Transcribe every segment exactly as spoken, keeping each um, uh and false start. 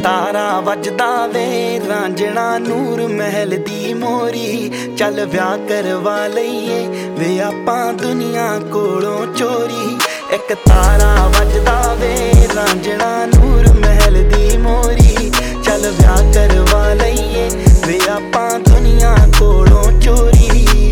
तारा वजदा वे रांझणा नूर महल दी मोरी। चल व्याह करवा लईए वे आपां दुनिया कोलों चोरी। एक तारा वजदा वे रांझणा नूर महल दी मोरी। चल व्याह करवा लईए वे आपां दुनिया कोलों चोरी।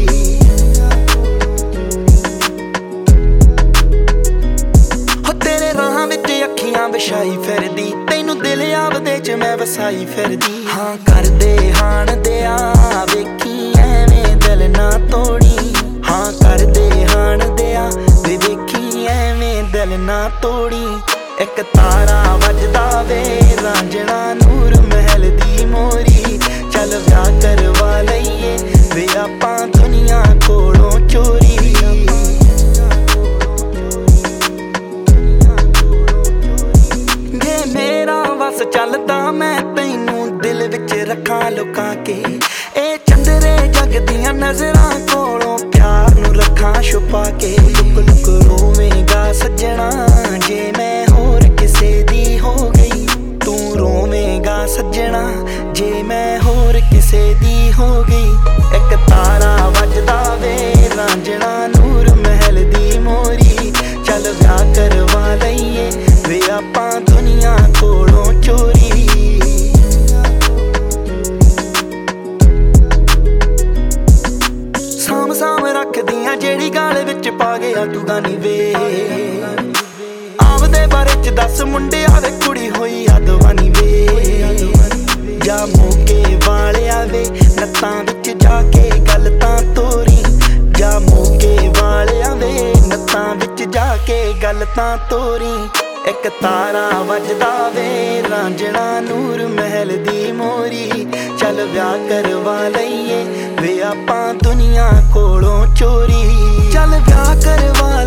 हो तेरे राहां विच अखियां विछाई फिरदी, तैनू दिल आपदे च मैं वसाई फिरदी। हाँ करदे हाण दिया वेखी एवें दिल ना तोड़ी। हाँ करदे हाण दिया वे वेखी एवें दिल ना तोड़ी। एक तारा वजदा वे रांझणा नूर महल दी मोरी। चल व्याह करवा लईए वे आपां दुनिया कोलों चोरी। जे मेरा वस चलदा मैं तैनू दिल विच रखां लुका के। ए चंदरे जग दियां नजरां कोलों प्यार नू रखां छुपा के। लुक लुक रोवेगा सजना जे मैं होर किसे दी हो गई। तू रोवेगा सजना जे मैं होर किसे दी हो गई। एक तारा वजदा वे रांझणा नूर महल दी मोरी। चल व्याह करवा लईए वे आपां दुनिया कोलों चोरी। साम साम रखदियां जेड़ी गाल विच पा गया तू गानी वे। आपदे बारे च दस मुंडिया वे कुड़ी होई अदवानी वे। जा मौके वालिया वे नत्तां विच जाके गल तां तोरी। जा मौके वालिया वे नत्तां विच जाके गल तां तोरी। एक तारा वजदा वे रांझणा नूर महल दी मोरी। चल व्याह करवा लईए वे आपां दुनिया कोलों चोरी। चल व्याह करवा